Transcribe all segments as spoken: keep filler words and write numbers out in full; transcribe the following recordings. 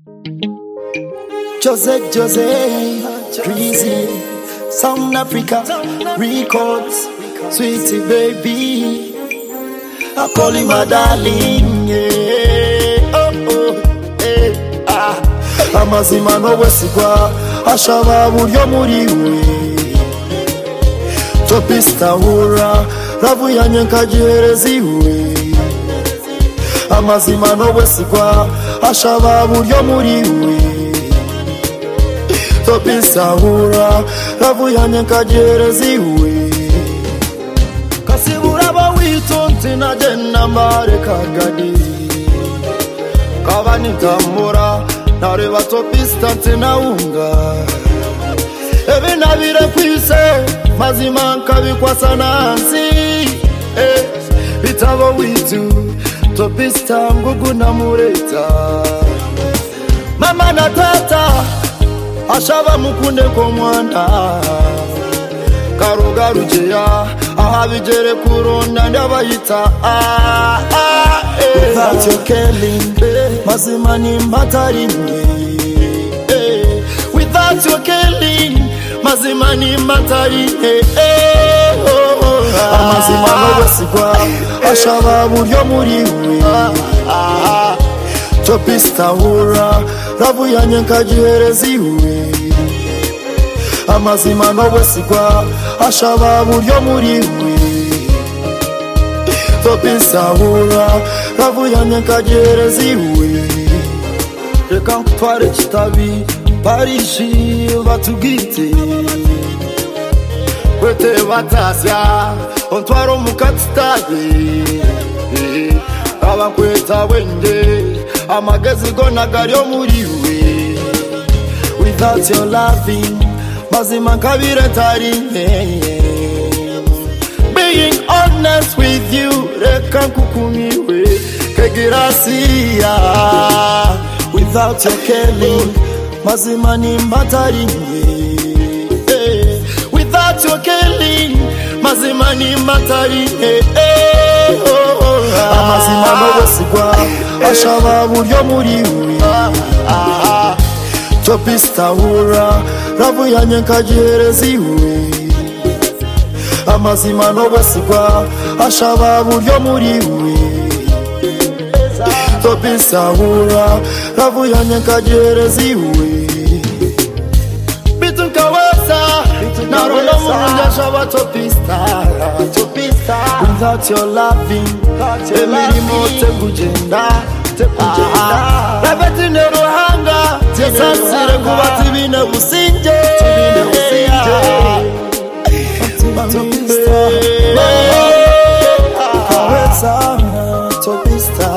Jose, Jose, Breezy, Sound Africa, Records, Sweetie baby, I call you my darling, yeah, oh, oh, eh, ah. Amazima no wesigwa, ashaba buryo muriwe, topista hura, ravu yanye nkagihereza iwe. Amazima no wesigwa, ashaba buryo muriwe, topista hura, ravu yanye nkagihereza iwe. Kasibura ba witonze na jena mbare kagadi, kabani tambura nareba topista tena unga. Ebi nabire kwise mazima nkabikwasa nansi, eh, bitabo witu topista ngugu na mureta. Mama na tata ashaba mukunde ko mwana, karuga rujeya ahabigere kuronda ndabayita ah, ah, eh. Without your killing, eh, mazima ni matarimwe, eh. Without your killing, mazima ni matarimwe, eh, oh, oh, ah. Amazima no wesigwa, ashaba buryo muriwe, ah, ah. Topista hura, ravu yanye nkagihereza iwe. Amazima no wesigwa, ashaba buryo muriwe, topista hura, ravu yanye nkagihereza iwe. Reka nkutware kitabi Parishi batugite, kwete batasya ontwaro mukatitabe, abakweta wende amagezi gona garyo muriwe. Without your loving, mazima nkabire tarime. Being honest with you, reka nkukumiwe kegirasiya. Without your killing, mazima ni matarimwe, eh. Without your killing, mazima ni matarimwe, eh, oh, oh, ah. Amazima no wesigwa, ashaba buryo muriwe, ah, ah. Topista hura, ravu yanye nkagihereza iwe. Amazima no wesigwa, ashaba buryo muriwe, topista hura, ravu yanye nkagihereza iwe. Bitu nkaweza, narono mungu ashaba topista, topista. Without your loving, emirimo tekugenda, tekugenda. Rabeti neruhanga, tesasire kubati bine businje, bine businje. Topista, kaweza, topista.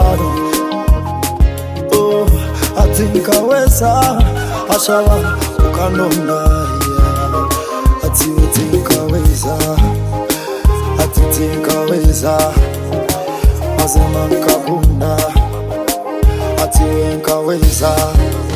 Oh, ati nkaweza, ashaba ukanonda, yeah. Ati uti nkaweza, ati ti nkaweza, mazima nkabunda, ati nkaweza.